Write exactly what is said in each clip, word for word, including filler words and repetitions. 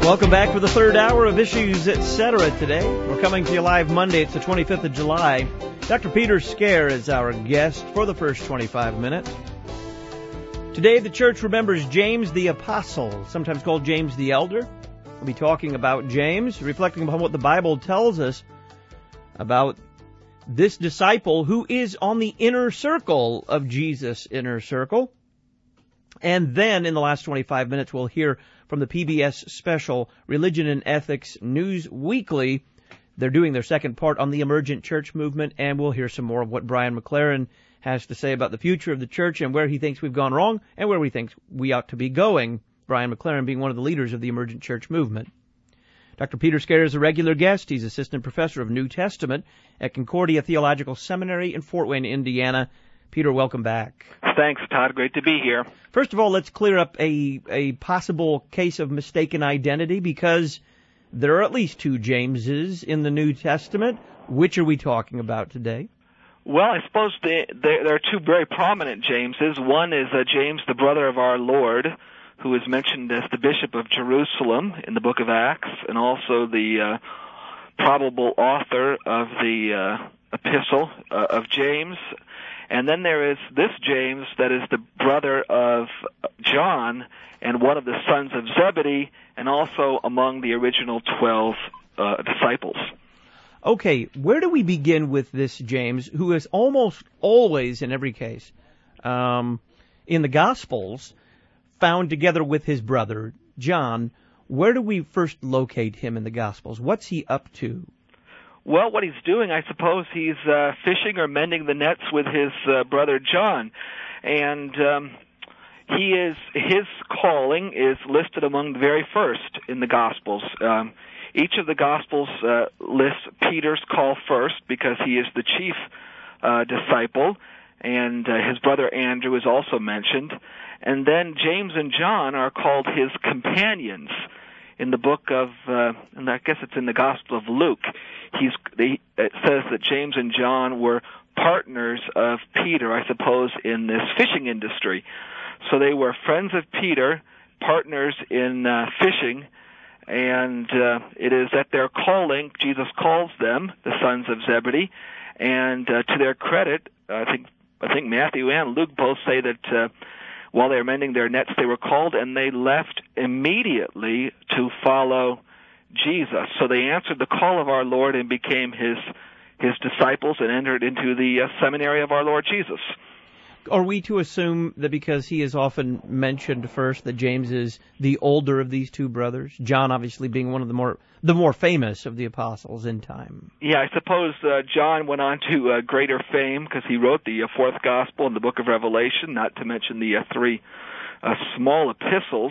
Welcome back for the third hour of Issues Etc. today. We're coming to you live Monday. It's the twenty-fifth of July. Doctor Peter Scair is our guest for the first twenty-five minutes. Today, the church remembers James the Apostle, sometimes called James the Elder. We'll be talking about James, reflecting upon what the Bible tells us about this disciple who is on the inner circle of Jesus' inner circle. And then, in the last twenty-five minutes, we'll hear from the P B S special Religion and Ethics News Weekly. They're doing their second part on the emergent church movement, and we'll hear some more of what Brian McLaren has to say about the future of the church and where he thinks we've gone wrong and where we think we ought to be going, Brian McLaren being one of the leaders of the emergent church movement. Doctor Peter Scair is a regular guest. He's assistant professor of New Testament at Concordia Theological Seminary in Fort Wayne, Indiana. Peter, welcome back. Thanks, Todd. Great to be here. First of all, let's clear up a, a possible case of mistaken identity, because there are at least two Jameses in the New Testament. Which are we talking about today? Well, I suppose they, they, there are two very prominent Jameses. One is uh, James, the brother of our Lord, who is mentioned as the Bishop of Jerusalem in the book of Acts, and also the uh, probable author of the uh, epistle uh, of James. And then there is this James that is the brother of John and one of the sons of Zebedee, and also among the original twelve uh, disciples. Okay, where do we begin with this James, who is almost always, in every case, um, in the Gospels, found together with his brother John? Where do we first locate him in the Gospels? What's he up to? Well, what he's doing, I suppose he's uh, fishing or mending the nets with his uh, brother John. And um, he is his calling is listed among the very first in the Gospels. Um, each of the Gospels uh, lists Peter's call first because he is the chief uh, disciple, and uh, his brother Andrew is also mentioned. And then James and John are called his companions. In the book of, uh, and I guess it's in the Gospel of Luke, he's, they, it says that James and John were partners of Peter, I suppose, in this fishing industry. So they were friends of Peter, partners in uh, fishing, and uh, it is at their calling, Jesus calls them the sons of Zebedee, and uh, to their credit, I think I think Matthew and Luke both say that uh, while they were mending their nets, they were called, and they left immediately to follow Jesus. So they answered the call of our Lord and became his his disciples and entered into the uh, seminary of our Lord Jesus. Are we to assume that because he is often mentioned first that James is the older of these two brothers, John obviously being one of the more the more famous of the apostles in time? Yeah, I suppose uh, John went on to uh, greater fame because he wrote the uh, fourth gospel in the book of Revelation, not to mention the uh, three uh, small epistles.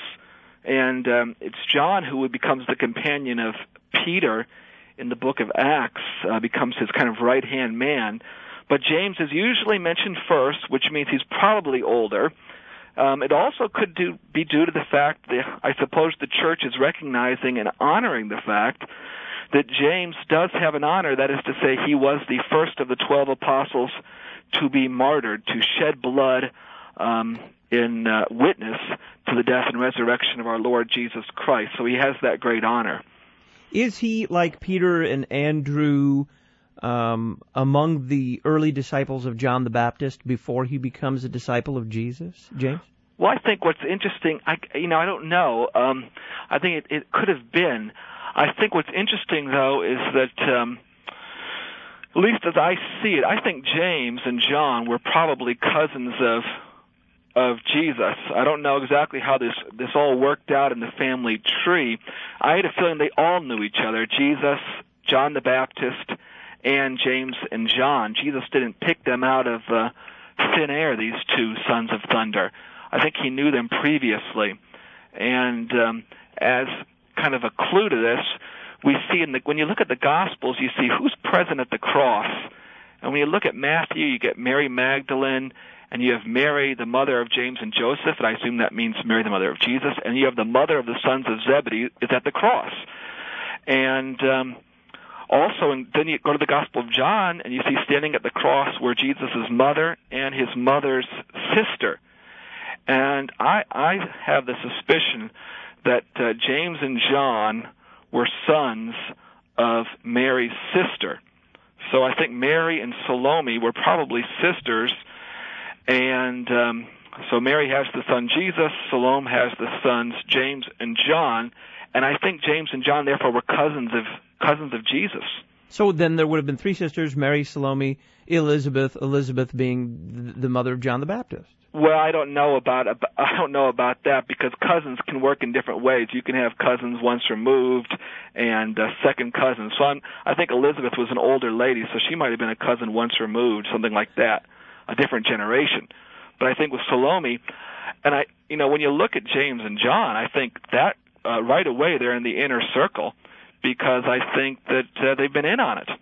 And um, it's John who becomes the companion of Peter in the book of Acts, uh, becomes his kind of right-hand man. But James is usually mentioned first, which means he's probably older. Um, it also could do, be due to the fact that I suppose the church is recognizing and honoring the fact that James does have an honor, that is to say he was the first of the twelve apostles to be martyred, to shed blood um, in uh, witness to the death and resurrection of our Lord Jesus Christ. So he has that great honor. Is he, like Peter and Andrew, Um, among the early disciples of John the Baptist before he becomes a disciple of Jesus, James? Well, I think what's interesting, I, you know, I don't know. Um, I think it, it could have been. I think what's interesting, though, is that, um, at least as I see it, I think James and John were probably cousins of of Jesus. I don't know exactly how this this all worked out in the family tree. I had a feeling they all knew each other, Jesus, John the Baptist, and James and John. Jesus didn't pick them out of uh, thin air, these two sons of thunder. I think he knew them previously. And um, as kind of a clue to this, we see in the, when you look at the Gospels, you see who's present at the cross. And when you look at Matthew, you get Mary Magdalene, and you have Mary, the mother of James and Joseph, and I assume that means Mary, the mother of Jesus, and you have the mother of the sons of Zebedee is at the cross. And um, also, and then you go to the Gospel of John, and you see standing at the cross were Jesus' mother and his mother's sister. And I, I have the suspicion that uh, James and John were sons of Mary's sister. So I think Mary and Salome were probably sisters, and um, so Mary has the son Jesus, Salome has the sons James and John, and I think James and John therefore were cousins of cousins of Jesus. So then there would have been three sisters, Mary, Salome, Elizabeth, Elizabeth being the mother of John the Baptist. Well, I don't know about I don't know about that, because cousins can work in different ways. You can have cousins once removed and uh, second cousins. So I'm, I think Elizabeth was an older lady, so she might have been a cousin once removed, something like that, a different generation. But I think with Salome, and I, you know, when you look at James and John, I think that uh, right away they're in the inner circle, because I think that uh, they've been in on it.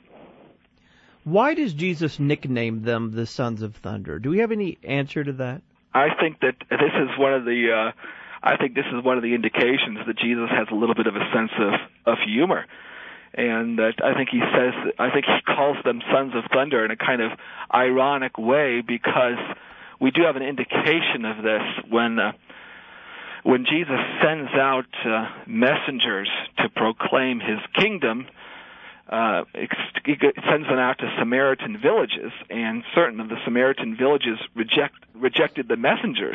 Why does Jesus nickname them the Sons of Thunder? Do we have any answer to that? I think that this is one of the, uh, I think this is one of the indications that Jesus has a little bit of a sense of, of humor. And uh, I think he says, I think he calls them Sons of Thunder in a kind of ironic way, because we do have an indication of this when, uh, when Jesus sends out uh, messengers to proclaim his kingdom. Uh, he sends them out to Samaritan villages, and certain of the Samaritan villages reject, rejected the messengers.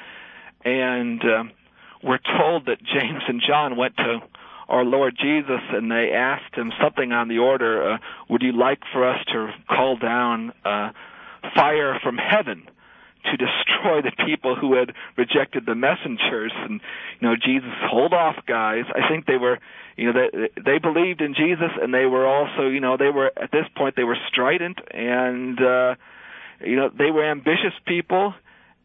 And uh, we're told that James and John went to our Lord Jesus, and they asked him something on the order, uh, would you like for us to call down uh, fire from heaven to destroy the people who had rejected the messengers? And, you know, Jesus, hold off, guys. I think they were, you know, they, they believed in Jesus, and they were also, you know, they were, at this point, they were strident, and, uh, you know, they were ambitious people,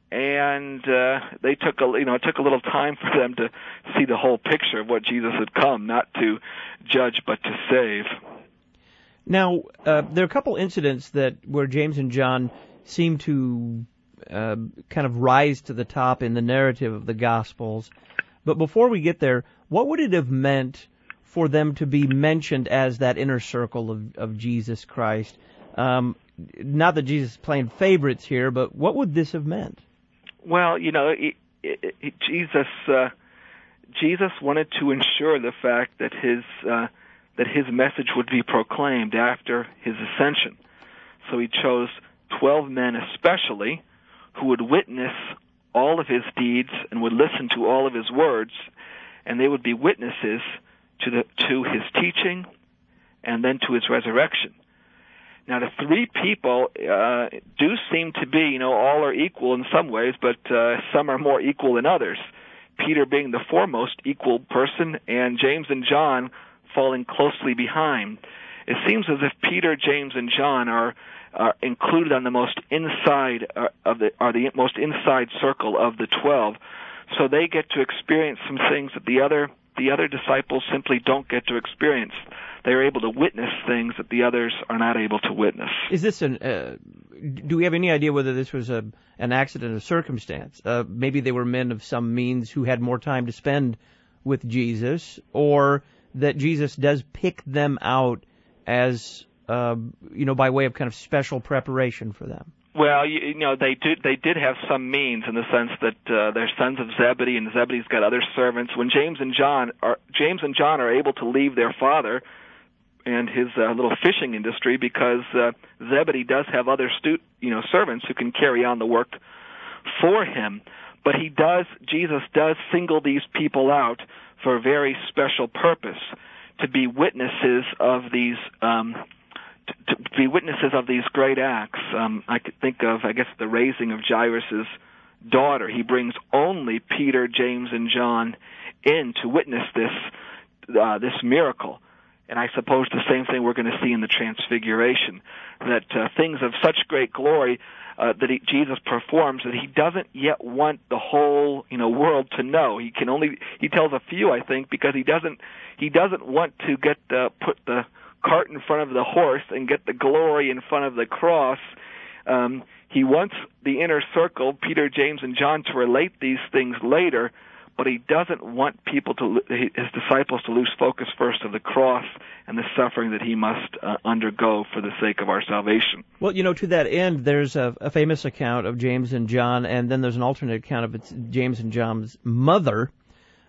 and uh, they took a, you know, it took a little time for them to see the whole picture of what Jesus had come, not to judge, but to save. Now, uh, there are a couple incidents that where James and John seem to Uh, kind of rise to the top in the narrative of the Gospels. But before we get there, what would it have meant for them to be mentioned as that inner circle of, of Jesus Christ? Um, not that Jesus is playing favorites here, but what would this have meant? Well, you know, it, it, it, Jesus uh, Jesus wanted to ensure the fact that his uh, that his message would be proclaimed after his ascension. So he chose twelve men especially, who would witness all of his deeds and would listen to all of his words, and they would be witnesses to the to his teaching and then to his resurrection. Now, the three people uh, do seem to be, you know, all are equal in some ways, but uh, some are more equal than others. Peter being the foremost equal person, and James and John falling closely behind. It seems as if Peter, James, and John are are included on the most inside uh, of the are the most inside circle of the twelve, so they get to experience some things that the other the other disciples simply don't get to experience. They are able to witness things that the others are not able to witness. Is this an? Uh, do we have any idea whether this was a an accident or circumstance? Uh, maybe they were men of some means who had more time to spend with Jesus, or that Jesus does pick them out as Uh, you know, by way of kind of special preparation for them. Well, you, you know, they did they did have some means in the sense that uh, they're sons of Zebedee, and Zebedee's got other servants. When James and John are James and John are able to leave their father and his uh, little fishing industry, because uh, Zebedee does have other stu- you know servants who can carry on the work for him. But he does Jesus does single these people out for a very special purpose, to be witnesses of these. Um, to be witnesses of these great acts. Um, I could think of, I guess, the raising of Jairus' daughter. He brings only Peter, James, and John in to witness this uh, this miracle. And I suppose the same thing we're going to see in the Transfiguration, that uh, things of such great glory uh, that he, Jesus performs that he doesn't yet want the whole you know world to know. He can only he tells a few, I think, because he doesn't he doesn't want to get uh, put the cart in front of the horse and get the glory in front of the cross. Um, he wants the inner circle, Peter, James, and John, to relate these things later, but he doesn't want people to, his disciples, to lose focus first of the cross and the suffering that he must uh, undergo for the sake of our salvation. Well, you know, to that end, there's a, a famous account of James and John, and then there's an alternate account of it's James and John's mother,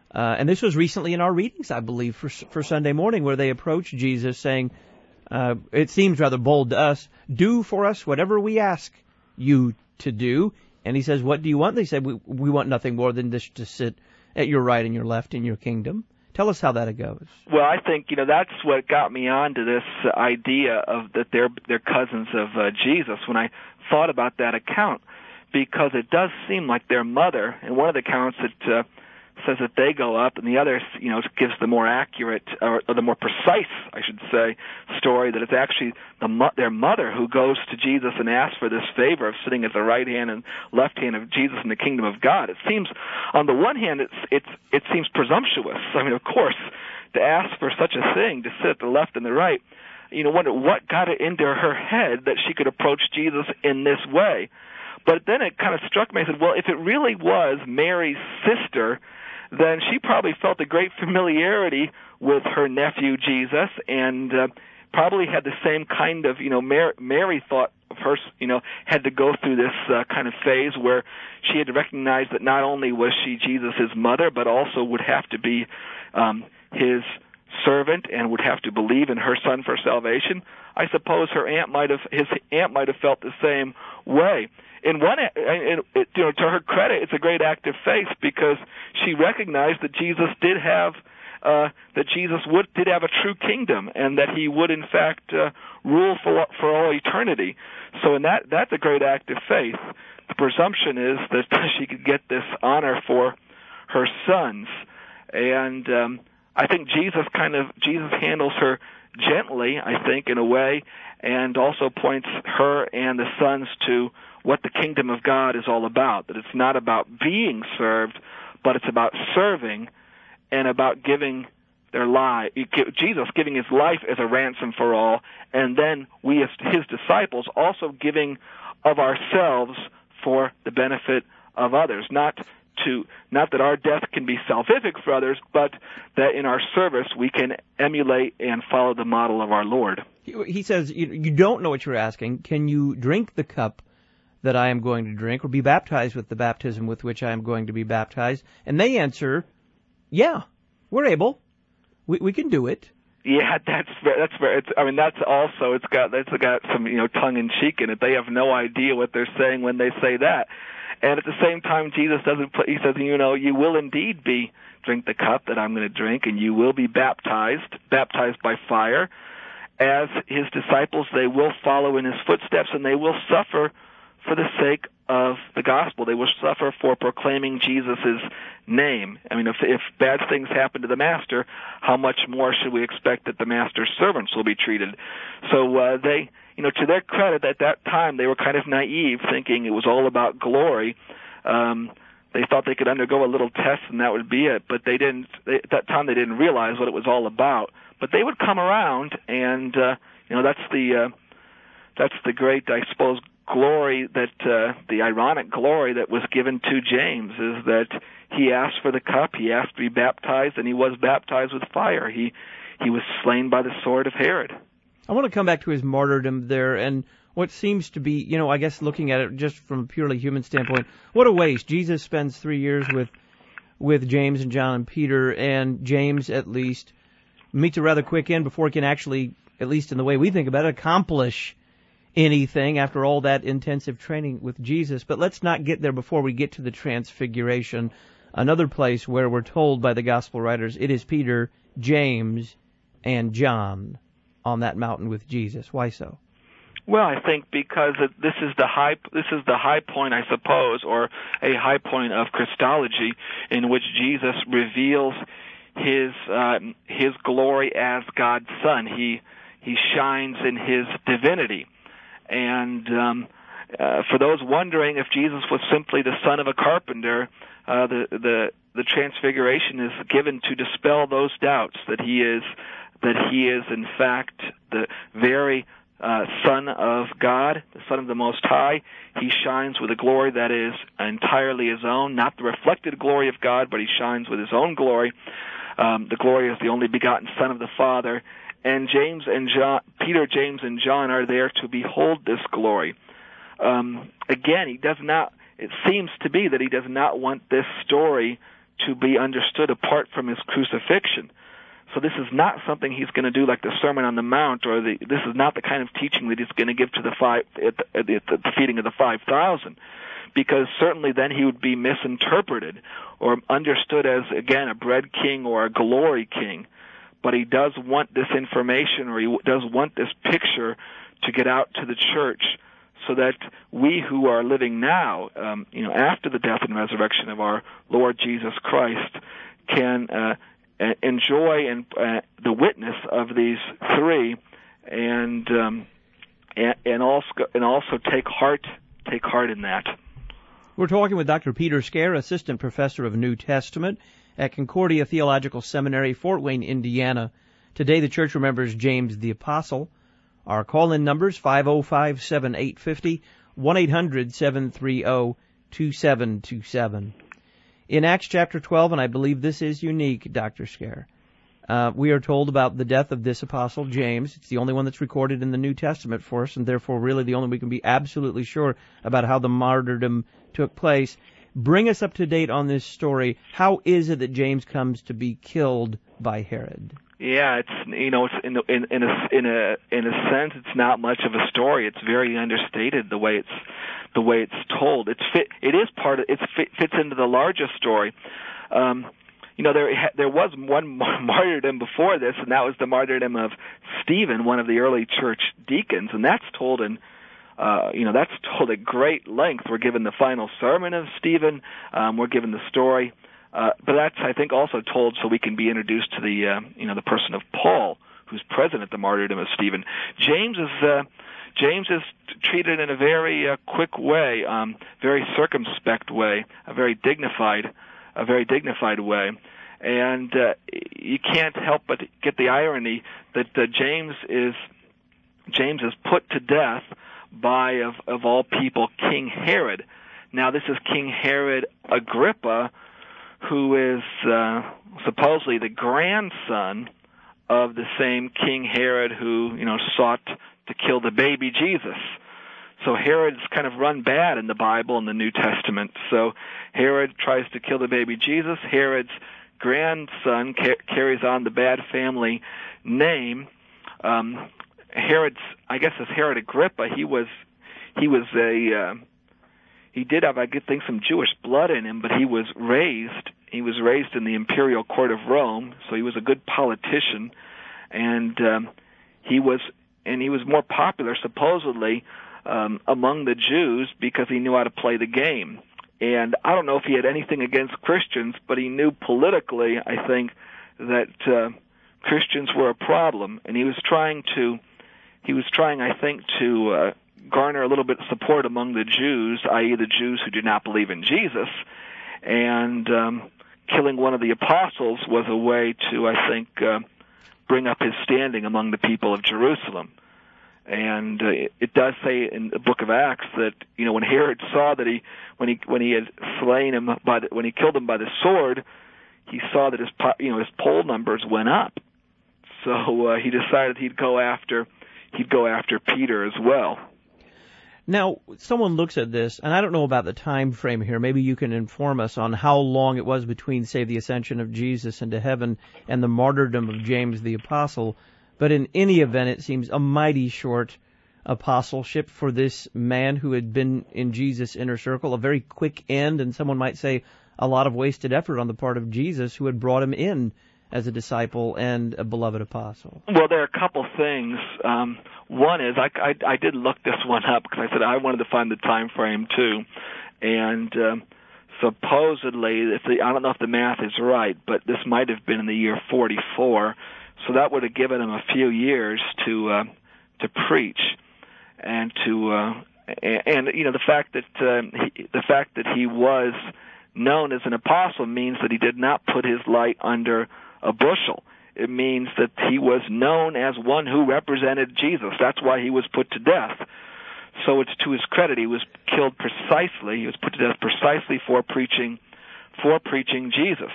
Uh, and this was recently in our readings, I believe, for for Sunday morning, where they approached Jesus saying, uh, it seems rather bold to us, do for us whatever we ask you to do. And he says, what do you want? They said, we, we want nothing more than this, to sit at your right and your left in your kingdom. Tell us how that goes. Well, I think, you know, that's what got me onto this idea of that they're, they're cousins of uh, Jesus when I thought about that account, because it does seem like their mother, in one of the accounts it uh, says that they go up, and the other, you know, gives the more accurate, or, or the more precise, I should say, story that it's actually the mo- their mother who goes to Jesus and asks for this favor of sitting at the right hand and left hand of Jesus in the kingdom of God. It seems, on the one hand, it's it's it seems presumptuous. I mean, of course, to ask for such a thing, to sit at the left and the right, you know, wonder what got it into her head that she could approach Jesus in this way. But then it kind of struck me, I said, well, if it really was Mary's sister, then she probably felt a great familiarity with her nephew Jesus, and uh, probably had the same kind of, you know, Mary, Mary thought of her, you know, had to go through this uh, kind of phase where she had to recognize that not only was she Jesus' mother, but also would have to be um, his servant and would have to believe in her son for salvation. I suppose her aunt might have, his aunt might have felt the same way. In one, in, you know, to her credit, it's a great act of faith because she recognized that Jesus did have, uh, that Jesus would did have a true kingdom, and that he would in fact uh, rule for for all eternity. So, in that, that's a great act of faith. The presumption is that she could get this honor for her sons, and um, I think Jesus kind of Jesus handles her gently, I think, in a way, and also points her and the sons to what the kingdom of God is all about, that it's not about being served, but it's about serving and about giving their life, Jesus giving his life as a ransom for all, and then we as his disciples also giving of ourselves for the benefit of others, not to not that our death can be salvific for others, but that in our service we can emulate and follow the model of our Lord. He says, you don't know what you're asking. Can you drink the cup that I am going to drink, or be baptized with the baptism with which I am going to be baptized? And they answer, yeah, we're able. We we can do it. Yeah, that's that's very. It's, I mean, that's also it's got it's got some you know tongue in cheek in it. They have no idea what they're saying when they say that. And at the same time, Jesus doesn't. Put, he says, you know, you will indeed be drink the cup that I'm going to drink, and you will be baptized, baptized by fire. As his disciples, they will follow in his footsteps, and they will suffer for the sake of the gospel. They will suffer for proclaiming Jesus' name. I mean, if, if bad things happen to the master, how much more should we expect that the master's servants will be treated? So uh, they, you know, to their credit, at that time, they were kind of naive, thinking it was all about glory. Um, they thought they could undergo a little test and that would be it, but they didn't. They, at that time, they didn't realize what it was all about. But they would come around, and uh, you know, that's the uh, that's the great, I suppose, glory that uh, the ironic glory that was given to James is that he asked for the cup, he asked to be baptized, and he was baptized with fire. He he was slain by the sword of Herod. I want to come back to his martyrdom there, and what seems to be, you know, I guess looking at it just from a purely human standpoint, what a waste. Jesus spends three years with with James and John and Peter, and James at least meets a rather quick end before he can actually, at least in the way we think about it, accomplish anything after all that intensive training with Jesus. But let's not get there before we get to the Transfiguration, another place where we're told by the gospel writers it is Peter, James, and John on that mountain with Jesus. Why so? Well, I think because this is the high this is the high point, I suppose, or a high point of Christology, in which Jesus reveals his uh, his glory as God's Son. He he shines in his divinity. And um, uh, for those wondering if Jesus was simply the son of a carpenter, uh, the the the Transfiguration is given to dispel those doubts that he is that he is in fact the very uh, Son of God, the Son of the Most High. He shines with a glory that is entirely his own, not the reflected glory of God, but he shines with his own glory. Um, the glory is the only begotten Son of the Father. And James and John, Peter, James, and John are there to behold this glory. Um, again, he does not. It seems to be that he does not want this story to be understood apart from his crucifixion. So this is not something he's going to do like the Sermon on the Mount, or the, this is not the kind of teaching that he's going to give to the five at the, at the, at the feeding of the five thousand, because certainly then he would be misinterpreted or understood as, again, a bread king or a glory king. But he does want this information, or he does want this picture to get out to the church, so that we who are living now, um, you know, after the death and resurrection of our Lord Jesus Christ, can uh, enjoy and uh, the witness of these three, and um, and, and also and also take heart take heart in that. We're talking with Doctor Peter Scair, Assistant Professor of New Testament at Concordia Theological Seminary, Fort Wayne, Indiana. Today the church remembers James the Apostle. Our call-in numbers, five oh five, seven eight five oh, one eight hundred, seven three oh, two seven two seven. In Acts chapter twelve, and I believe this is unique, Doctor Scair, uh, we are told about the death of this apostle, James. It's the only one that's recorded in the New Testament for us, and therefore really the only we can be absolutely sure about how the martyrdom took place. Bring us up to date on this story. How is it that James comes to be killed by Herod? Yeah, it's you know, it's in in in a in a in a sense, it's not much of a story. It's very understated the way it's the way it's told. It's fit. It is part of. It fit, fits into the larger story. Um, you know, there there was one martyrdom before this, and that was the martyrdom of Stephen, one of the early church deacons, and that's told in. Uh, you know, that's told at great length. We're given the final sermon of Stephen. Um, we're given the story. Uh, but that's, I think, also told so we can be introduced to the, uh, you know, the person of Paul, who's present at the martyrdom of Stephen. James is, uh, James is treated in a very uh, quick way, um, very circumspect way, a very dignified, a very dignified way, and uh, you can't help but get the irony that uh, James is, James is put to death by, of, of all people, King Herod. Now, this is King Herod Agrippa, who is uh, supposedly the grandson of the same King Herod who, you know, sought to kill the baby Jesus. So Herod's kind of run bad in the Bible in the New Testament. So Herod tries to kill the baby Jesus. Herod's grandson ca- carries on the bad family name. Um, Herod's, I guess, as Herod Agrippa, he was he was a uh, He did have, I think, some Jewish blood in him, but he was raised. He was raised in the imperial court of Rome, so he was a good politician, and um, he was, and he was more popular supposedly um, among the Jews because he knew how to play the game. And I don't know if he had anything against Christians, but he knew politically, I think, that uh, Christians were a problem, and he was trying to, he was trying, I think, to uh, garner a little bit of support among the Jews, that is the Jews who did not believe in Jesus, and um, killing one of the apostles was a way to, I think, uh, bring up his standing among the people of Jerusalem. And uh, it, it does say in the book of Acts that, you know, when Herod saw that he, when he when he had slain him by the, when he killed him by the sword, he saw that his you know his poll numbers went up. So uh, he decided he'd go after he'd go after Peter as well. Now, someone looks at this, and I don't know about the time frame here. Maybe you can inform us on how long it was between, say, the ascension of Jesus into heaven and the martyrdom of James the Apostle. But in any event, it seems a mighty short apostleship for this man who had been in Jesus' inner circle, a very quick end, and someone might say a lot of wasted effort on the part of Jesus, who had brought him in as a disciple and a beloved apostle. Well, there are a couple things. Um, one is I, I, I did look this one up because I said I wanted to find the time frame too, and um, supposedly, if the, I don't know if the math is right, but this might have been in the year forty-four, so that would have given him a few years to uh, to preach and to uh, and, and you know the fact that uh, he, the fact that he was known as an apostle means that he did not put his light under a bushel. It means that he was known as one who represented Jesus. That's why he was put to death. So it's to his credit. He was killed precisely. He was put to death precisely for preaching, for preaching Jesus.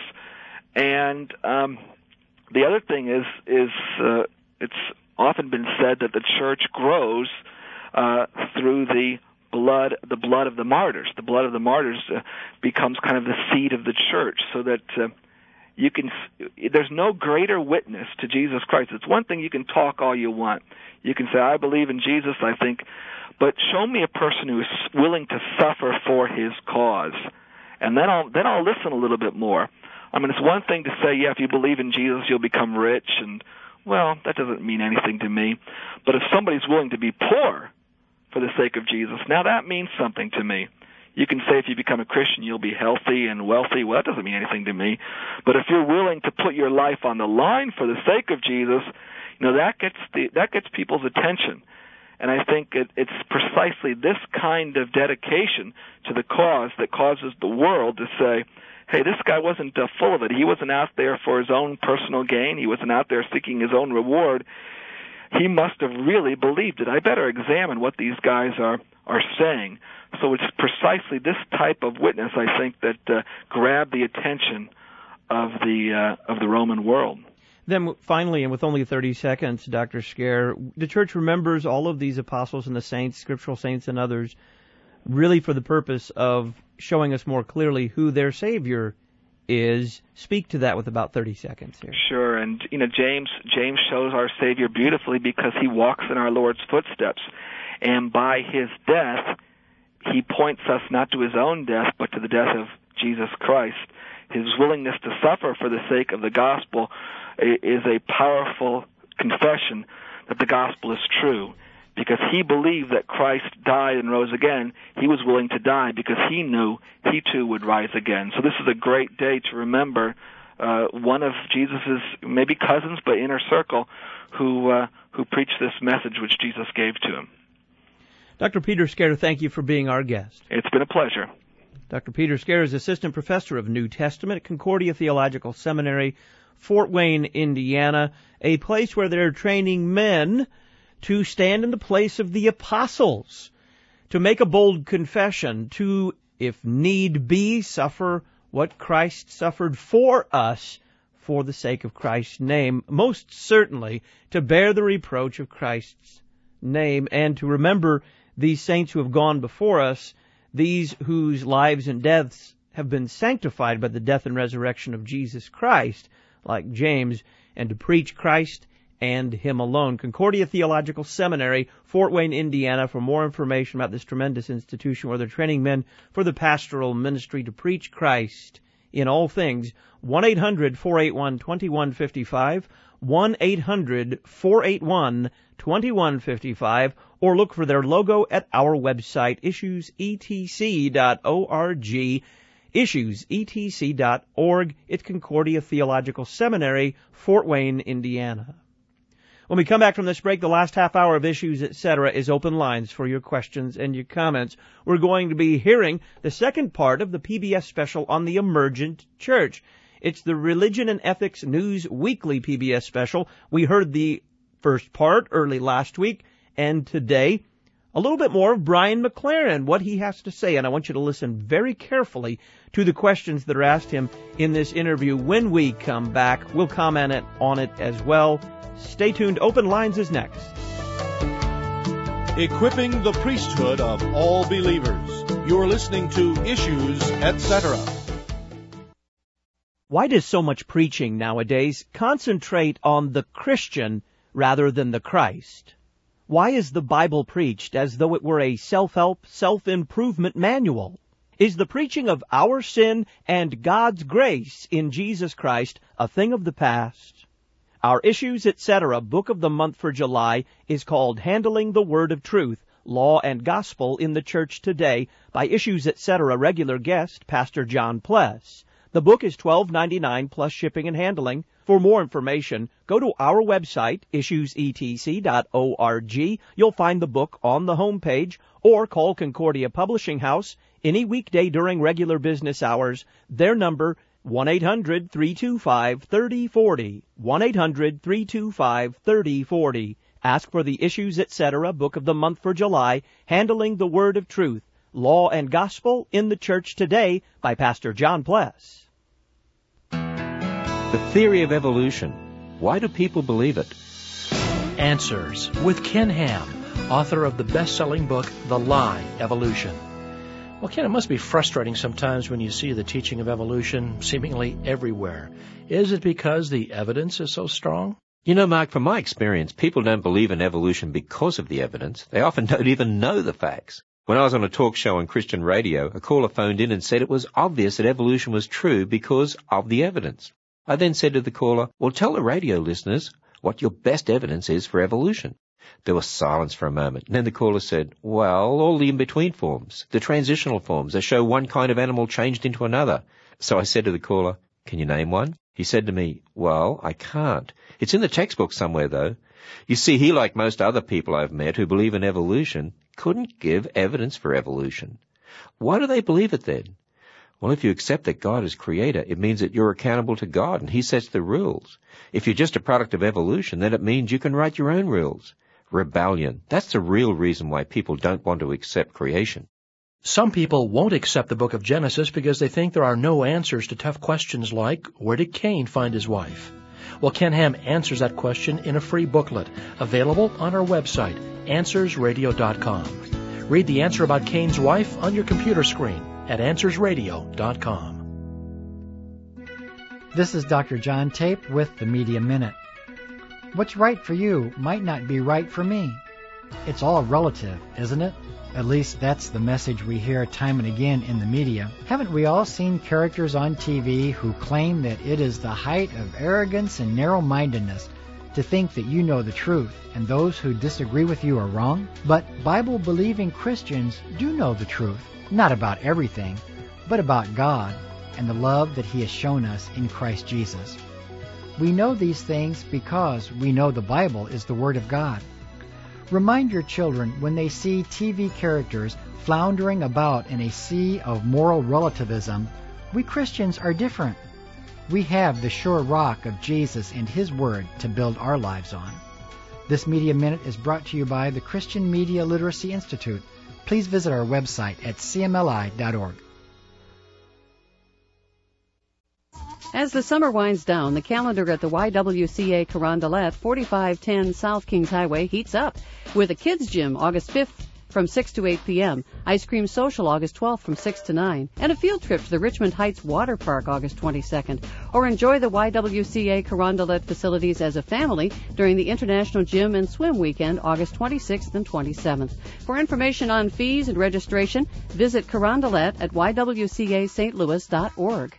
And um, the other thing is, is uh, it's often been said that the church grows uh, through the blood, the blood of the martyrs. The blood of the martyrs uh, becomes kind of the seed of the church, so that uh, you can. There's no greater witness to Jesus Christ. It's one thing you can talk all you want. You can say, I believe in Jesus, I think, but show me a person who is willing to suffer for his cause, and then I'll then I'll listen a little bit more. I mean, it's one thing to say, yeah, if you believe in Jesus, you'll become rich, and, well, that doesn't mean anything to me. But if somebody's willing to be poor for the sake of Jesus, now that means something to me. You can say if you become a Christian, you'll be healthy and wealthy. Well, that doesn't mean anything to me. But if you're willing to put your life on the line for the sake of Jesus, you know, that gets the, that gets people's attention. And I think it, it's precisely this kind of dedication to the cause that causes the world to say, hey, this guy wasn't uh, full of it. He wasn't out there for his own personal gain. He wasn't out there seeking his own reward. He must have really believed it. I better examine what these guys are, are saying. So it's precisely this type of witness, I think, that uh, grabbed the attention of the uh, of the Roman world. Then finally, and with only thirty seconds, Doctor Scare, the Church remembers all of these apostles and the saints, scriptural saints and others, really for the purpose of showing us more clearly who their Savior is. Speak to that with about thirty seconds here. Sure, and you know, James James shows our Savior beautifully because he walks in our Lord's footsteps, and by his death, he points us not to his own death, but to the death of Jesus Christ. His willingness to suffer for the sake of the gospel is a powerful confession that the gospel is true. Because he believed that Christ died and rose again, he was willing to die because he knew he too would rise again. So this is a great day to remember uh, one of Jesus's maybe cousins, but inner circle, who uh, who preached this message which Jesus gave to him. Doctor Peter Scare, thank you for being our guest. It's been a pleasure. Doctor Peter Scare is Assistant Professor of New Testament at Concordia Theological Seminary, Fort Wayne, Indiana, a place where they're training men to stand in the place of the apostles, to make a bold confession, to, if need be, suffer what Christ suffered for us for the sake of Christ's name, most certainly to bear the reproach of Christ's name, and to remember these saints who have gone before us, these whose lives and deaths have been sanctified by the death and resurrection of Jesus Christ, like James, and to preach Christ and him alone. Concordia Theological Seminary, Fort Wayne, Indiana. For more information about this tremendous institution where they're training men for the pastoral ministry to preach Christ in all things, one eight hundred four eight one two one five five, one eight hundred four eight one two one five five, or look for their logo at our website, issues e t c dot org, issues e t c dot org. It's Concordia Theological Seminary, Fort Wayne, Indiana. When we come back from this break, the last half hour of Issues, et cetera is open lines for your questions and your comments. We're going to be hearing the second part of the P B S special on the emergent church. It's the Religion and Ethics News Weekly P B S special. We heard the first part early last week, and today a little bit more of Brian McLaren, what he has to say. And I want you to listen very carefully to the questions that are asked him in this interview. When we come back, we'll comment on it as well. Stay tuned. Open Lines is next. Equipping the priesthood of all believers. You're listening to Issues, et cetera. Why does so much preaching nowadays concentrate on the Christian rather than the Christ? Why is the Bible preached as though it were a self-help, self-improvement manual? Is the preaching of our sin and God's grace in Jesus Christ a thing of the past? Our Issues, et cetera book of the month for July is called Handling the Word of Truth, Law and Gospel in the Church Today by Issues, et cetera regular guest, Pastor John Pless. The book is twelve ninety-nine plus shipping and handling. For more information, go to our website, issues e t c dot org. You'll find the book on the home page, or call Concordia Publishing House any weekday during regular business hours. Their number, one eight hundred three two five three zero four zero, one eight hundred three two five three zero four zero. Ask for the Issues, et cetera book of the month for July, Handling the Word of Truth, Law and Gospel in the Church Today by Pastor John Pless. The theory of evolution. Why do people believe it? Answers with Ken Ham author of the best-selling book, The Lie, Evolution. Well, Ken, it must be frustrating sometimes when you see the teaching of evolution seemingly everywhere. Is it because the evidence is so strong? You know, Mark, from my experience, people don't believe in evolution because of the evidence. They often don't even know the facts. When I was on a talk show on Christian radio, a caller phoned in and said it was obvious that evolution was true because of the evidence. I then said to the caller, well, tell the radio listeners what your best evidence is for evolution. There was silence for a moment, and then the caller said, well, all the in-between forms, the transitional forms that show one kind of animal changed into another. So I said to the caller, can you name one? He said to me, well, I can't. It's in the textbook somewhere, though. You see, he, like most other people I've met who believe in evolution, couldn't give evidence for evolution. Why do they believe it then? Well, if you accept that God is creator, it means that you're accountable to God and he sets the rules. If you're just a product of evolution, then it means you can write your own rules. Rebellion. That's the real reason why people don't want to accept creation. Some people won't accept the book of Genesis because they think there are no answers to tough questions like, where did Cain find his wife? Well, Ken Ham answers that question in a free booklet available on our website, answers radio dot com. Read the answer about Cain's wife on your computer screen at answers radio dot com. This is Doctor John Tape with the Media Minute. What's right for you might not be right for me. It's all relative, isn't it? At least that's the message we hear time and again in the media. Haven't we all seen characters on T V who claim that it is the height of arrogance and narrow-mindedness to think that you know the truth and those who disagree with you are wrong? But Bible-believing Christians do know the truth, not about everything, but about God and the love that He has shown us in Christ Jesus. We know these things because we know the Bible is the Word of God. Remind your children when they see T V characters floundering about in a sea of moral relativism, we Christians are different. We have the sure rock of Jesus and His Word to build our lives on. This Media Minute is brought to you by the Christian Media Literacy Institute. Please visit our website at c m l i dot org. As the summer winds down, the calendar at the Y W C A Carondelet, forty-five ten South Kings Highway, heats up with a kids' gym August fifth from six to eight p.m., ice cream social August twelfth from six to nine, and a field trip to the Richmond Heights Water Park August twenty-second. Or enjoy the Y W C A Carondelet facilities as a family during the International Gym and Swim Weekend August twenty-sixth and twenty-seventh. For information on fees and registration, visit Carondelet at y w c a st louis dot org.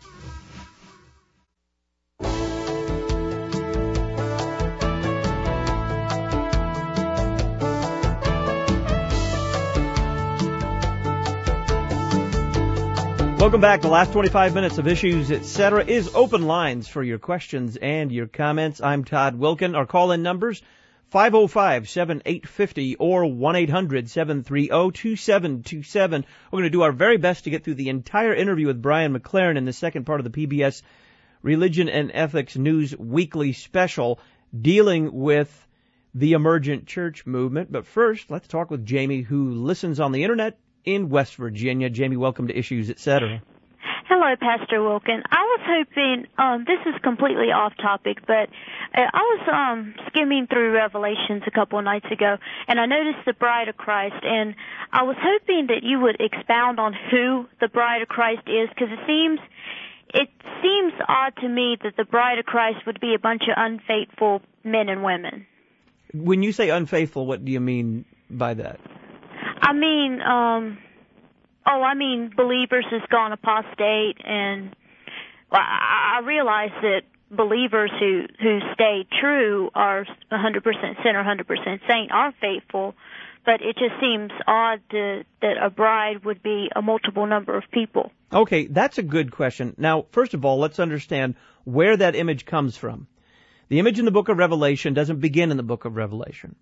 Welcome back. The last twenty-five minutes of Issues, et cetera is open lines for your questions and your comments. I'm Todd Wilkin. Our call-in numbers, five oh five, seven eight five oh or one eight hundred, seven three oh, two seven two seven. We're going to do our very best to get through the entire interview with Brian McLaren in the second part of the P B S Religion and Ethics News Weekly Special dealing with the emergent church movement. But first, let's talk with Jamie, who listens on the Internet in West Virginia. Jamie, welcome to Issues, et cetera. Hello, Pastor Wilkin. I was hoping, um, this is completely off topic, but I was um, skimming through Revelations a couple of nights ago, and I noticed the Bride of Christ, and I was hoping that you would expound on who the Bride of Christ is, because it seems it seems odd to me that the Bride of Christ would be a bunch of unfaithful men and women. When you say unfaithful, what do you mean by that? I mean, um, oh, I mean believers who's gone apostate, and well, I, I realize that believers who, who stay true are one hundred percent sinner, one hundred percent saint, are faithful, but it just seems odd to, that a bride would be a multiple number of people. Okay, that's a good question. Now, first of all, let's understand where that image comes from. The image in the book of Revelation doesn't begin in the book of Revelation.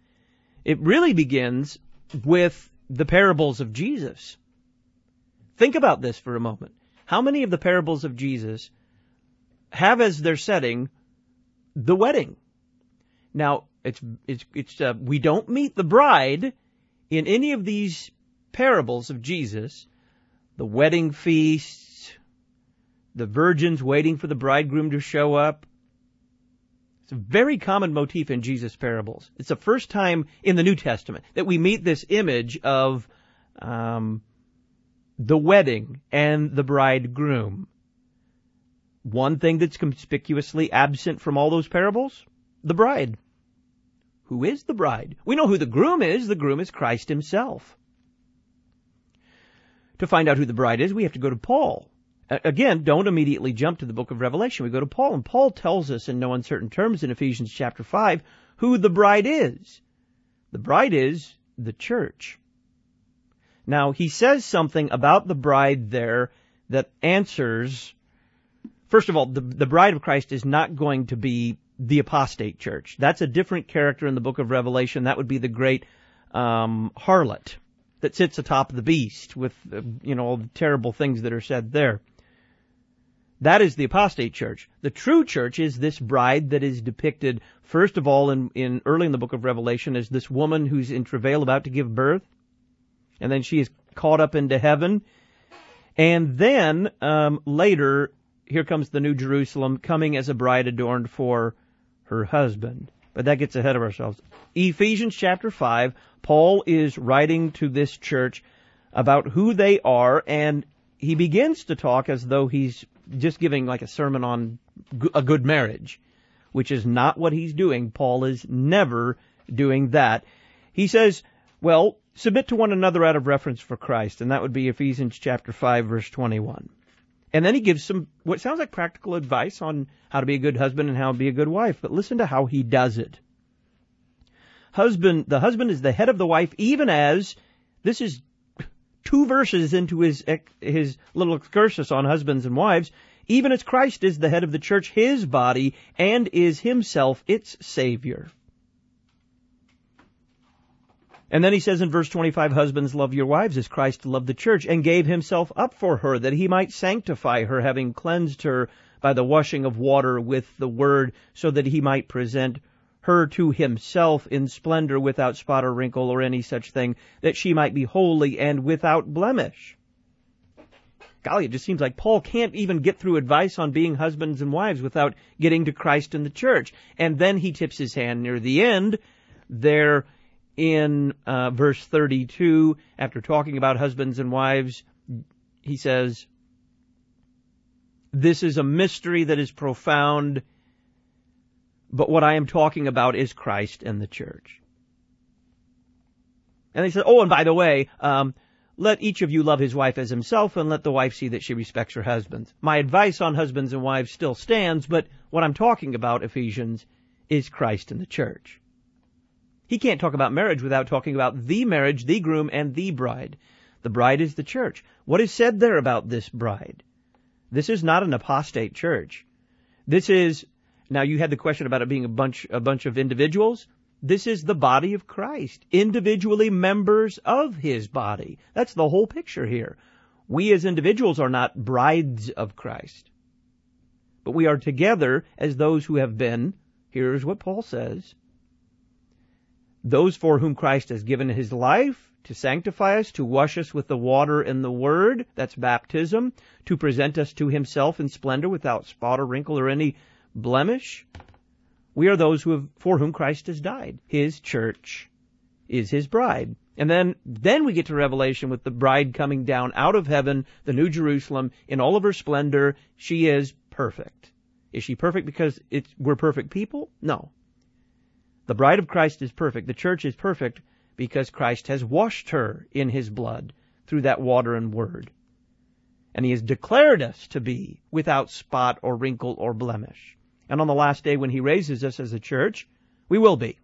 It really begins with the parables of Jesus. Think about this for a moment. How many of the parables of Jesus have as their setting the wedding? Now, it's it's it's uh, we don't meet the bride in any of these parables of Jesus. The wedding feast, the virgins waiting for the bridegroom to show up, It's a very common motif in Jesus' parables. It's the first time in the New Testament that we meet this image of um, the wedding and the bridegroom. One thing that's conspicuously absent from all those parables, the bride. Who is the bride? We know who the groom is. The groom is Christ himself. To find out who the bride is, we have to go to Paul. Again, don't immediately jump to the book of Revelation. We go to Paul, and Paul tells us in no uncertain terms in Ephesians chapter five who the bride is. The bride is the church. Now, he says something about the bride there that answers, first of all, the, the bride of Christ is not going to be the apostate church. That's a different character in the book of Revelation. That would be the great um, harlot that sits atop the beast with, uh, you know, all the terrible things that are said there. That is the apostate church. The true church is this bride that is depicted, first of all, in, in early in the book of Revelation, as this woman who's in travail about to give birth. And then she is caught up into heaven. And then, um, later, here comes the New Jerusalem coming as a bride adorned for her husband. But that gets ahead of ourselves. Ephesians chapter five, Paul is writing to this church about who they are, and he begins to talk as though he's just giving like a sermon on a good marriage, which is not what he's doing. Paul is never doing that. He says, well, submit to one another out of reverence for Christ, and that would be Ephesians chapter five, verse twenty-one. And then he gives some, what sounds like practical advice on how to be a good husband and how to be a good wife, but listen to how he does it. Husband, the husband is the head of the wife, even as, this is two verses into his his little excursus on husbands and wives, even as Christ is the head of the church, his body, and is himself its Savior. And then he says in verse twenty-five, husbands, love your wives as Christ loved the church and gave himself up for her, that he might sanctify her, having cleansed her by the washing of water with the word, so that he might present her to himself in splendor, without spot or wrinkle or any such thing, that she might be holy and without blemish. Golly, it just seems like Paul can't even get through advice on being husbands and wives without getting to Christ and the church. And then he tips his hand near the end there in uh, verse thirty-two, after talking about husbands and wives, he says, this is a mystery that is profound, but what I am talking about is Christ and the church. And he said, oh, and by the way, um, let each of you love his wife as himself, and let the wife see that she respects her husband. My advice on husbands and wives still stands, but what I'm talking about, Ephesians, is Christ and the church. He can't talk about marriage without talking about the marriage, the groom, and the bride. The bride is the church. What is said there about this bride? This is not an apostate church. This is, now you had the question about it being a bunch, a bunch of individuals. This is the body of Christ, individually members of his body. That's the whole picture here. We as individuals are not brides of Christ, but we are together as those who have been, here's what Paul says, those for whom Christ has given his life to sanctify us, to wash us with the water and the word, that's baptism, to present us to himself in splendor without spot or wrinkle or any blemish. We are those who have, for whom Christ has died. His church is his bride. And then, then we get to Revelation with the bride coming down out of heaven, the New Jerusalem, in all of her splendor. She is perfect. Is she perfect because it's, we're perfect people? No. The bride of Christ is perfect. The church is perfect because Christ has washed her in his blood through that water and word. And he has declared us to be without spot or wrinkle or blemish. And on the last day when he raises us as a church, we will be.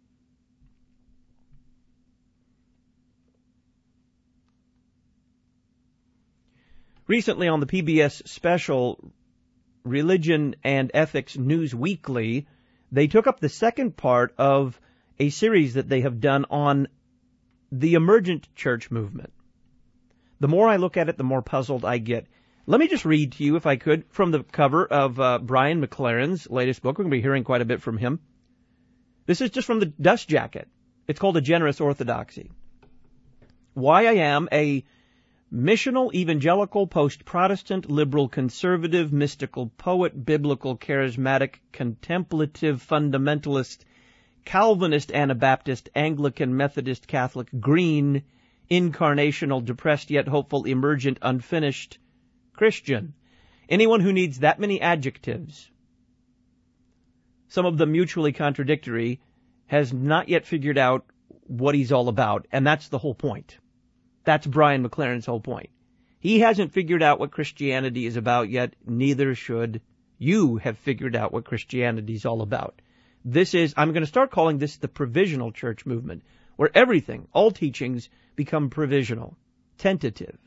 Recently on the P B S special Religion and Ethics News Weekly, they took up the second part of a series that they have done on the emergent church movement. The more I look at it, the more puzzled I get. Let me just read to you, if I could, from the cover of uh, Brian McLaren's latest book. We're going to be hearing quite a bit from him. This is just from the dust jacket. It's called A Generous Orthodoxy. Why I am a missional, evangelical, post-Protestant, liberal, conservative, mystical poet, biblical, charismatic, contemplative, fundamentalist, Calvinist, Anabaptist, Anglican, Methodist, Catholic, green, incarnational, depressed yet hopeful, emergent, unfinished, Christian. Anyone who needs that many adjectives, some of them mutually contradictory, has not yet figured out what he's all about, and that's the whole point. That's Brian McLaren's whole point. He hasn't figured out what Christianity is about yet, neither should you have figured out what Christianity is all about. This is, I'm going to start calling this the provisional church movement, where everything, all teachings, become provisional, tentative.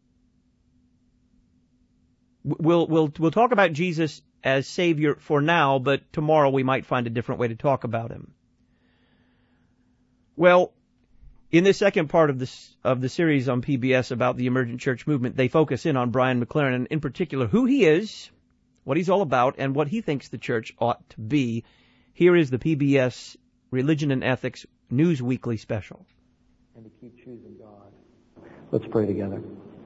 We'll, we'll, we'll talk about Jesus as Savior for now, but tomorrow we might find a different way to talk about him. Well, in the second part of this of the series on P B S about the emergent church movement, they focus in on Brian McLaren, and in particular who he is, what he's all about, and what he thinks the church ought to be. Here is the P B S Religion and Ethics News Weekly special. And to keep choosing God. Let's pray together.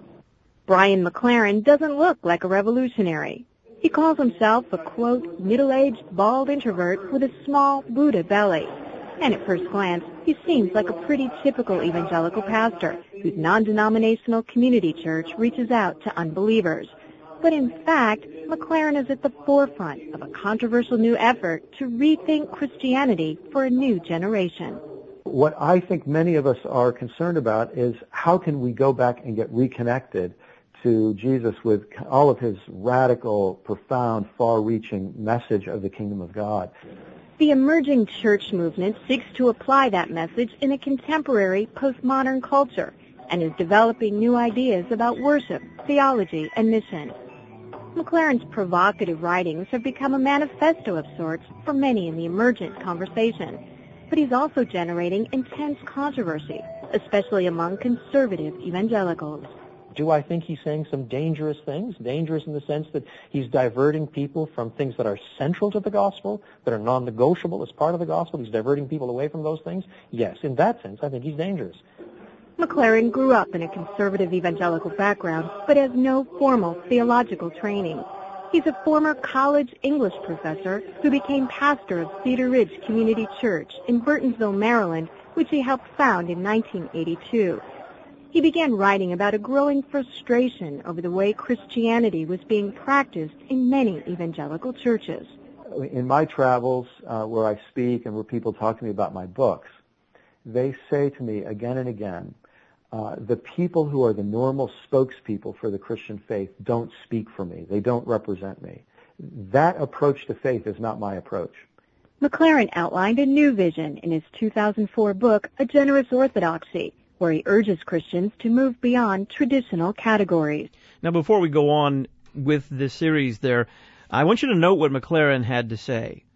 Brian McLaren doesn't look like a revolutionary. He calls himself a, quote, middle-aged, bald introvert with a small Buddha belly. And at first glance, he seems like a pretty typical evangelical pastor whose non-denominational community church reaches out to unbelievers. But in fact, McLaren is at the forefront of a controversial new effort to rethink Christianity for a new generation. What I think many of us are concerned about is how can we go back and get reconnected to Jesus with all of his radical, profound, far-reaching message of the kingdom of God. The emerging church movement seeks to apply that message in a contemporary, postmodern culture and is developing new ideas about worship, theology, and mission. McLaren's provocative writings have become a manifesto of sorts for many in the emergent conversation, but he's also generating intense controversy, especially among conservative evangelicals. Do I think he's saying some dangerous things? Dangerous in the sense that he's diverting people from things that are central to the gospel, that are non-negotiable as part of the gospel. He's diverting people away from those things. Yes, in that sense, I think he's dangerous. McLaren grew up in a conservative evangelical background, but has no formal theological training. He's a former college English professor who became pastor of Cedar Ridge Community Church in Burtonsville, Maryland, which he helped found in nineteen eighty-two. He began writing about a growing frustration over the way Christianity was being practiced in many evangelical churches. In my travels, uh, where I speak and where people talk to me about my books, they say to me again and again, uh, the people who are the normal spokespeople for the Christian faith don't speak for me. They don't represent me. That approach to faith is not my approach. McLaren outlined a new vision in his two thousand four book, A Generous Orthodoxy, where he urges Christians to move beyond traditional categories. Now, before we go on with this series there, I want you to note what McLaren had to say.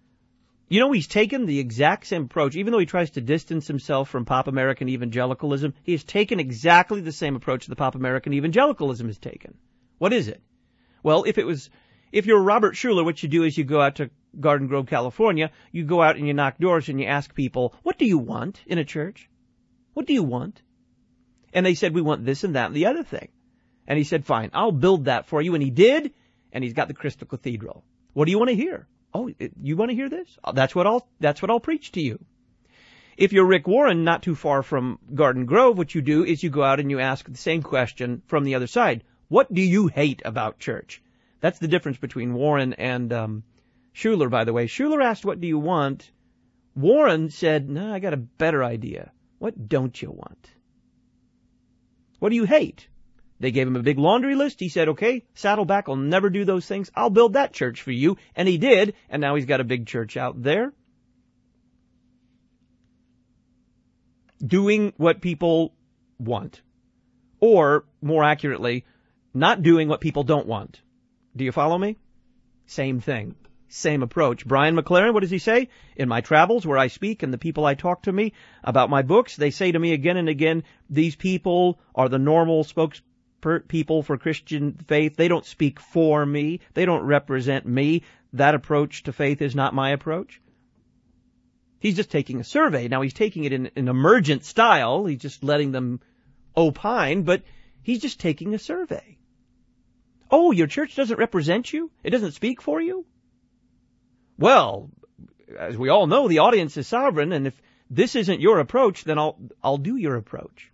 You know, he's taken the exact same approach. Even though he tries to distance himself from pop American evangelicalism, he has taken exactly the same approach that pop American evangelicalism has taken. What is it? Well, if it was, if you're Robert Schuller, what you do is you go out to Garden Grove, California, you go out and you knock doors and you ask people, what do you want in a church? What do you want? And they said, we want this and that and the other thing. And he said, fine, I'll build that for you. And he did, and he's got the Crystal Cathedral. What do you want to hear? Oh, you want to hear this? That's what I'll, that's what I'll preach to you. If you're Rick Warren, not too far from Garden Grove, what you do is you go out and you ask the same question from the other side. What do you hate about church? That's the difference between Warren and um, Schuller, by the way. Schuller asked, what do you want? Warren said, no, I got a better idea. What don't you want? What do you hate? They gave him a big laundry list. He said, okay, Saddleback will never do those things. I'll build that church for you. And he did, and now he's got a big church out there. Doing what people want. Or, more accurately, not doing what people don't want. Do you follow me? Same thing. Same approach. Brian McLaren, what does he say? In my travels where I speak and the people I talk to me about my books, they say to me again and again, these people are the normal spokespeople for Christian faith. They don't speak for me. They don't represent me. That approach to faith is not my approach. He's just taking a survey. Now he's taking it in an emergent style. He's just letting them opine, but He's just taking a survey. Oh, your church doesn't represent you? It doesn't speak for you? Well, as we all know, the audience is sovereign, and if this isn't your approach, then I'll I'll do your approach.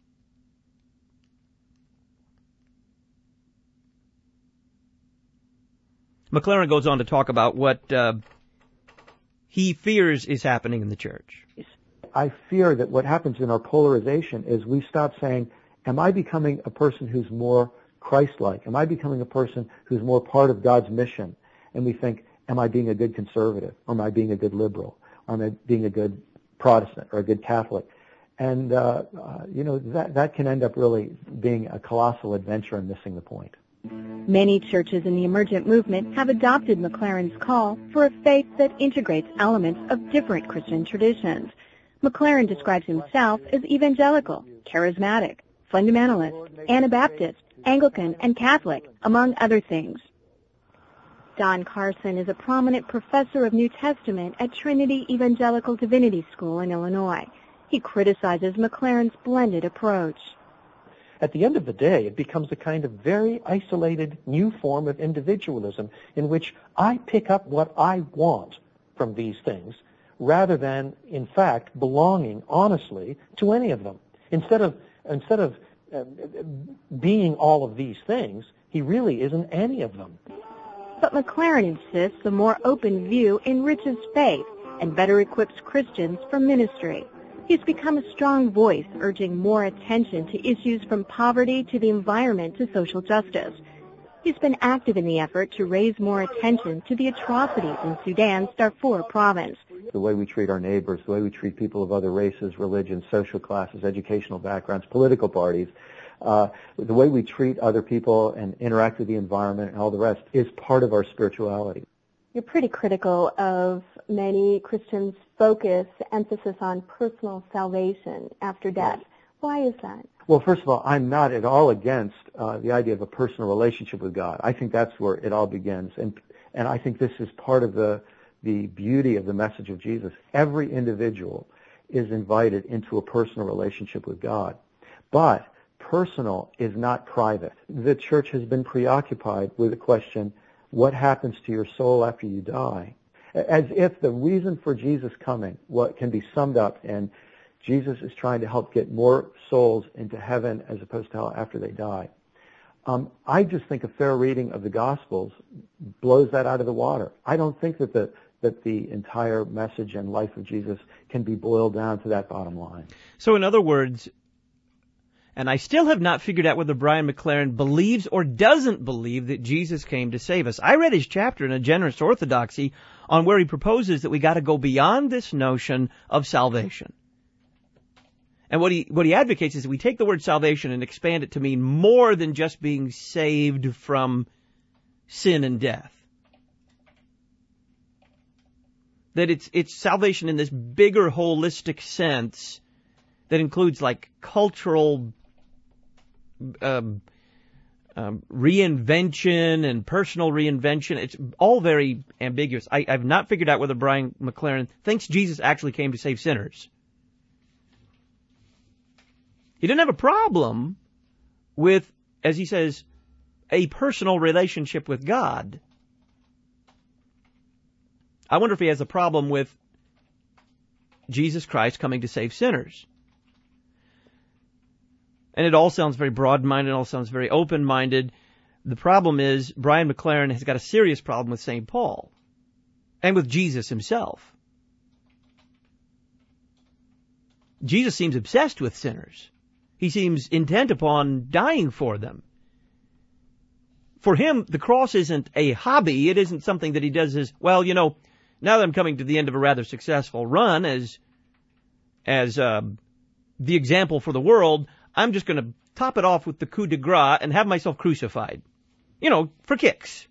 McLaren goes on to talk about what uh, he fears is happening in the church. I fear that what happens in our polarization is we stop saying, am I becoming a person who's more Christ-like? Am I becoming a person who's more part of God's mission? And we think, am I being a good conservative? Or am I being a good liberal? Or am I being a good Protestant or a good Catholic? And, uh, uh, you know, that, that can end up really being a colossal adventure and missing the point. Many churches in the emergent movement have adopted McLaren's call for a faith that integrates elements of different Christian traditions. McLaren describes himself as evangelical, charismatic, fundamentalist, Anabaptist, Anglican, and Catholic, among other things. Don Carson is a prominent professor of New Testament at Trinity Evangelical Divinity School in Illinois. He criticizes McLaren's blended approach. At the end of the day, it becomes a kind of very isolated new form of individualism in which I pick up what I want from these things rather than, in fact, belonging honestly to any of them. Instead of, instead of uh, being all of these things, he really isn't any of them. But McLaren insists a more open view enriches faith and better equips Christians for ministry. He's become a strong voice, urging more attention to issues from poverty to the environment to social justice. He's been active in the effort to raise more attention to the atrocities in Sudan's Darfur province. The way we treat our neighbors, the way we treat people of other races, religions, social classes, educational backgrounds, political parties, uh, the way we treat other people and interact with the environment and all the rest is part of our spirituality. You're pretty critical of many Christians' focus, emphasis on personal salvation after death. Why is that? Well, first of all, I'm not at all against uh, the idea of a personal relationship with God. I think that's where it all begins. And and I think this is part of the, the beauty of the message of Jesus. Every individual is invited into a personal relationship with God. But personal is not private. The church has been preoccupied with the question, what happens to your soul after you die? As if the reason for Jesus coming, what can be summed up in Jesus is trying to help get more souls into heaven as opposed to hell after they die. Um, I just think a fair reading of the Gospels blows that out of the water. I don't think that the that the entire message and life of Jesus can be boiled down to that bottom line. So in other words, and I still have not figured out whether Brian McLaren believes or doesn't believe that Jesus came to save us. I read his chapter in A Generous Orthodoxy on where he proposes that we got to go beyond this notion of salvation. And what he what he advocates is that we take the word salvation and expand it to mean more than just being saved from sin and death. That it's it's salvation in this bigger holistic sense that includes like cultural um, um, reinvention and personal reinvention. It's all very ambiguous. I, I've not figured out whether Brian McLaren thinks Jesus actually came to save sinners. He didn't have a problem with, as he says, a personal relationship with God. I wonder if he has a problem with Jesus Christ coming to save sinners. And it all sounds very broad-minded, it all sounds very open-minded. The problem is, Brian McLaren has got a serious problem with Saint Paul and with Jesus himself. Jesus seems obsessed with sinners. He seems intent upon dying for them. For him, the cross isn't a hobby. It isn't something that he does as, well, you know, now that I'm coming to the end of a rather successful run as as uh, the example for the world, I'm just going to top it off with the coup de grace and have myself crucified. You know, for kicks.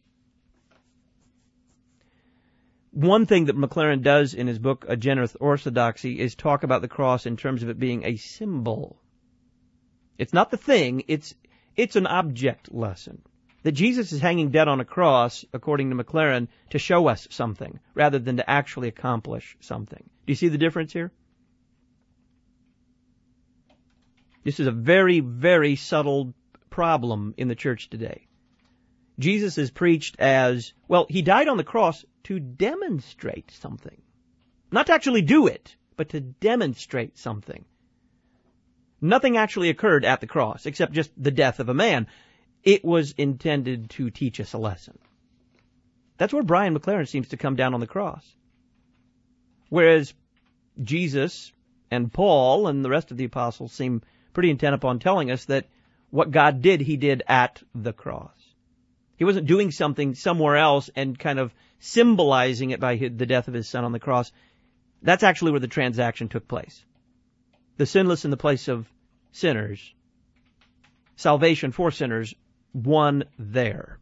One thing that McLaren does in his book, A Generous Orthodoxy, is talk about the cross in terms of it being a symbol. It's not the thing, it's it's an object lesson. That Jesus is hanging dead on a cross, according to McLaren, to show us something, rather than to actually accomplish something. Do you see the difference here? This is a very, very subtle problem in the church today. Jesus is preached as, well, he died on the cross to demonstrate something. Not to actually do it, but to demonstrate something. Nothing actually occurred at the cross, except just the death of a man. It was intended to teach us a lesson. That's where Brian McLaren seems to come down on the cross. Whereas Jesus and Paul and the rest of the apostles seem pretty intent upon telling us that what God did, he did at the cross. He wasn't doing something somewhere else and kind of symbolizing it by the death of his son on the cross. That's actually where the transaction took place. The sinless in the place of sinners. Salvation for sinners won there.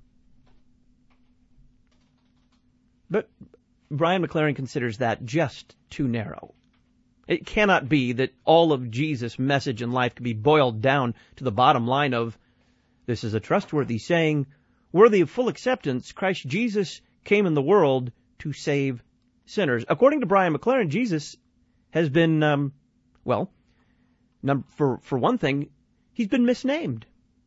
But Brian McLaren considers that just too narrow. It cannot be that all of Jesus' message in life can be boiled down to the bottom line of, this is a trustworthy saying, worthy of full acceptance, Christ Jesus came in the world to save sinners. According to Brian McLaren, Jesus has been, um, well, num- for, for one thing, he's been misnamed.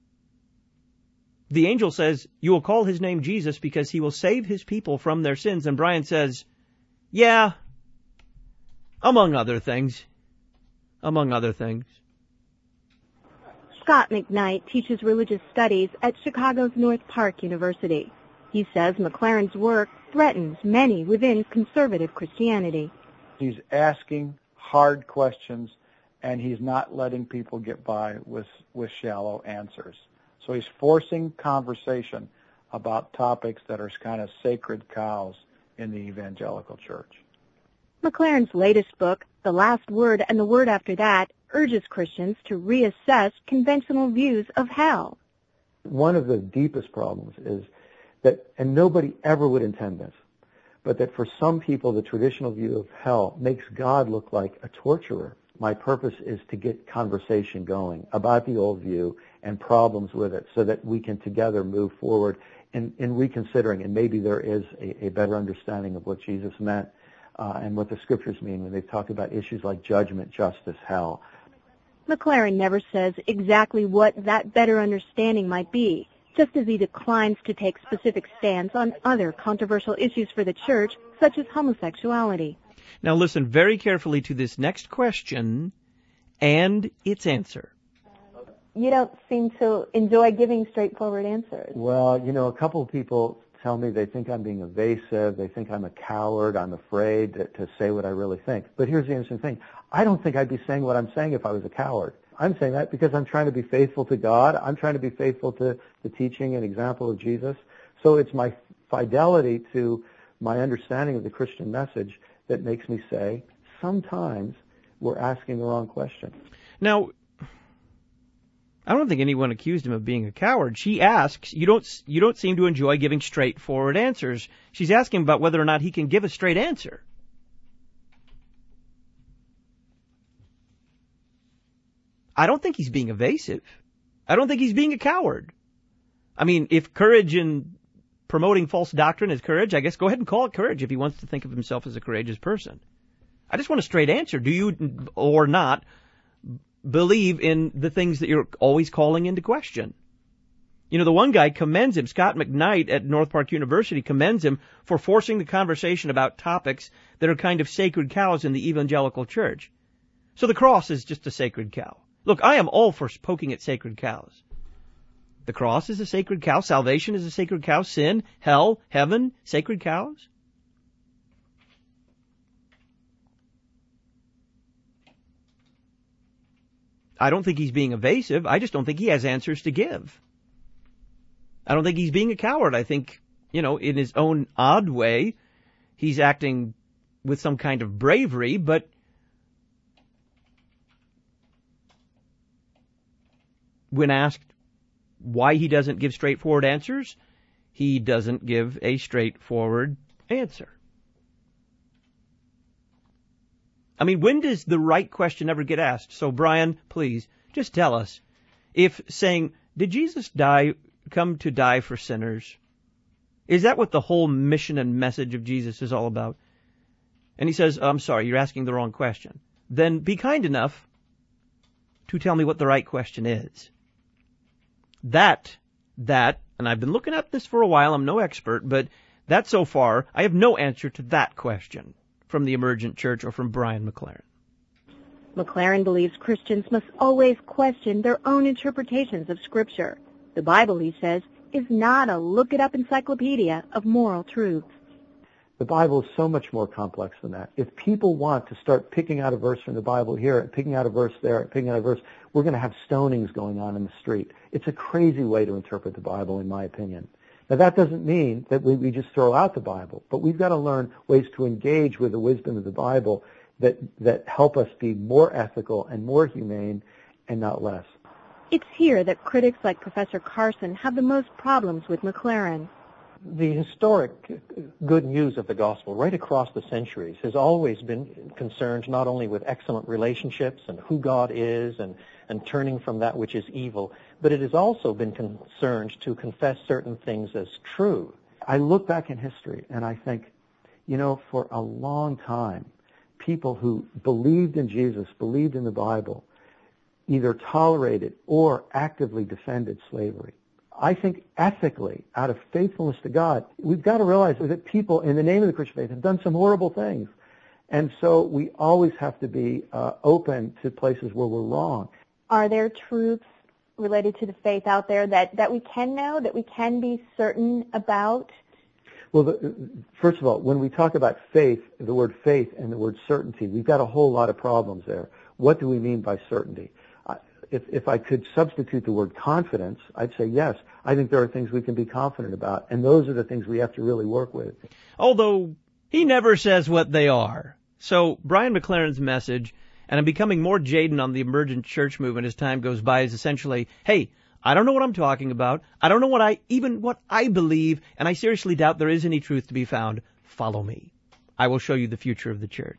The angel says, you will call his name Jesus because he will save his people from their sins. And Brian says, yeah, among other things. Among other things. Scott McKnight teaches religious studies at Chicago's North Park University. He says McLaren's work threatens many within conservative Christianity. He's asking hard questions, and he's not letting people get by with, with shallow answers. So he's forcing conversation about topics that are kind of sacred cows in the evangelical church. McLaren's latest book, The Last Word and the Word After That, urges Christians to reassess conventional views of hell. One of the deepest problems is that, and nobody ever would intend this, but that for some people the traditional view of hell makes God look like a torturer. My purpose is to get conversation going about the old view and problems with it so that we can together move forward in, in reconsidering, and maybe there is a, a better understanding of what Jesus meant uh, and what the scriptures mean when they talk about issues like judgment, justice, hell. McLaren never says exactly what that better understanding might be, just as he declines to take specific stands on other controversial issues for the church, such as homosexuality. Now listen very carefully to this next question and its answer. You don't seem to enjoy giving straightforward answers. Well, you know, a couple of people tell me they think I'm being evasive, they think I'm a coward, I'm afraid to, to say what I really think. But here's the interesting thing. I don't think I'd be saying what I'm saying if I was a coward. I'm saying that because I'm trying to be faithful to God. I'm trying to be faithful to the teaching and example of Jesus. So it's my fidelity to my understanding of the Christian message that makes me say, sometimes we're asking the wrong question. Now, I don't think anyone accused him of being a coward. She asks, you don't, you don't seem to enjoy giving straightforward answers. She's asking about whether or not he can give a straight answer. I don't think he's being evasive. I don't think he's being a coward. I mean, if courage in promoting false doctrine is courage, I guess go ahead and call it courage if he wants to think of himself as a courageous person. I just want a straight answer. Do you or not believe in the things that you're always calling into question? You know, the one guy commends him, Scott McKnight at North Park University commends him for forcing the conversation about topics that are kind of sacred cows in the evangelical church. So the cross is just a sacred cow. Look, I am all for poking at sacred cows. The cross is a sacred cow. Salvation is a sacred cow. Sin, hell, heaven, sacred cows. I don't think he's being evasive. I just don't think he has answers to give. I don't think he's being a coward. I think, you know, in his own odd way, he's acting with some kind of bravery, but when asked why he doesn't give straightforward answers, he doesn't give a straightforward answer. I mean, when does the right question ever get asked? So, Brian, please, just tell us, if saying, did Jesus die, come to die for sinners? Is that what the whole mission and message of Jesus is all about? And he says, I'm sorry, you're asking the wrong question. Then be kind enough to tell me what the right question is. That, that, and I've been looking at this for a while, I'm no expert, but that so far, I have no answer to that question from the Emergent Church or from Brian McLaren. McLaren believes Christians must always question their own interpretations of Scripture. The Bible, he says, is not a look-it-up encyclopedia of moral truths. The Bible is so much more complex than that. If people want to start picking out a verse from the Bible here and picking out a verse there and picking out a verse, we're going to have stonings going on in the street. It's a crazy way to interpret the Bible, in my opinion. Now, that doesn't mean that we, we just throw out the Bible, but we've got to learn ways to engage with the wisdom of the Bible that, that help us be more ethical and more humane and not less. It's here that critics like Professor Carson have the most problems with McLaren. The historic good news of the gospel right across the centuries has always been concerned not only with excellent relationships and who God is and, and turning from that which is evil, but it has also been concerned to confess certain things as true. I look back in history and I think, you know, for a long time, people who believed in Jesus, believed in the Bible, either tolerated or actively defended slavery. I think ethically, out of faithfulness to God, we've got to realize that people in the name of the Christian faith have done some horrible things. And so we always have to be uh, open to places where we're wrong. Are there truths related to the faith out there that, that we can know, that we can be certain about? Well, the, first of all, when we talk about faith, the word faith and the word certainty, we've got a whole lot of problems there. What do we mean by certainty? If, if I could substitute the word confidence, I'd say yes. I think there are things we can be confident about, and those are the things we have to really work with. Although he never says what they are. So Brian McLaren's message, and I'm becoming more jaded on the emergent church movement as time goes by, is essentially, hey, I don't know what I'm talking about. I don't know what I even what I believe, and I seriously doubt there is any truth to be found. Follow me. I will show you the future of the church.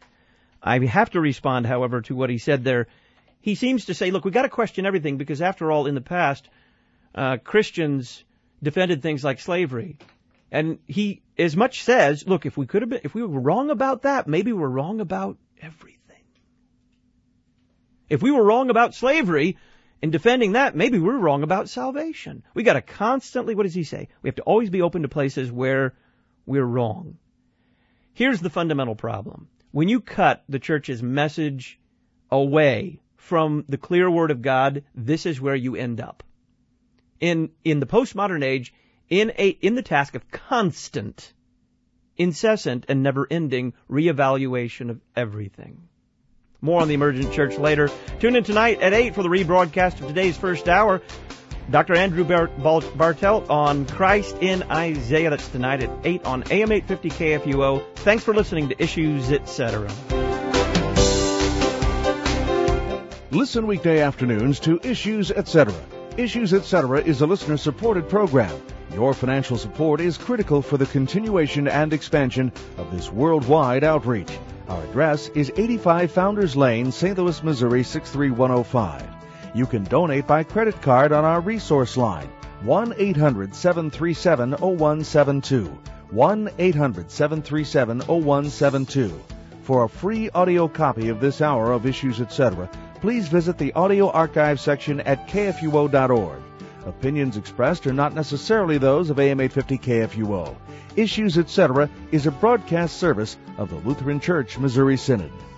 I have to respond, however, to what he said there. He seems to say, look, we've got to question everything because, after all, in the past, uh, Christians defended things like slavery. And he as much says, look, if we could have been, if we were wrong about that, maybe we're wrong about everything. If we were wrong about slavery in defending that, maybe we're wrong about salvation. We got to constantly, what does he say? We have to always be open to places where we're wrong. Here's the fundamental problem. When you cut the church's message away from the clear Word of God, this is where you end up. In in the postmodern age, in a in the task of constant, incessant, and never-ending reevaluation of everything. More on the emergent church later. Tune in tonight at eight for the rebroadcast of today's first hour. Doctor Andrew Bartelt on Christ in Isaiah. That's tonight at eight on A M eight fifty K F U O. Thanks for listening to Issues, et cetera. Listen weekday afternoons to Issues, et cetera. Issues, et cetera is a listener-supported program. Your financial support is critical for the continuation and expansion of this worldwide outreach. Our address is eighty-five Founders Lane, Saint Louis, Missouri, six three one oh five. You can donate by credit card on our resource line, one eight hundred seven three seven oh one seven two, one eight hundred seven three seven oh one seven two. For a free audio copy of this hour of Issues, et cetera, please visit the audio archive section at K F U O dot org. Opinions expressed are not necessarily those of A M eight fifty K F U O. Issues, et cetera is a broadcast service of the Lutheran Church Missouri Synod.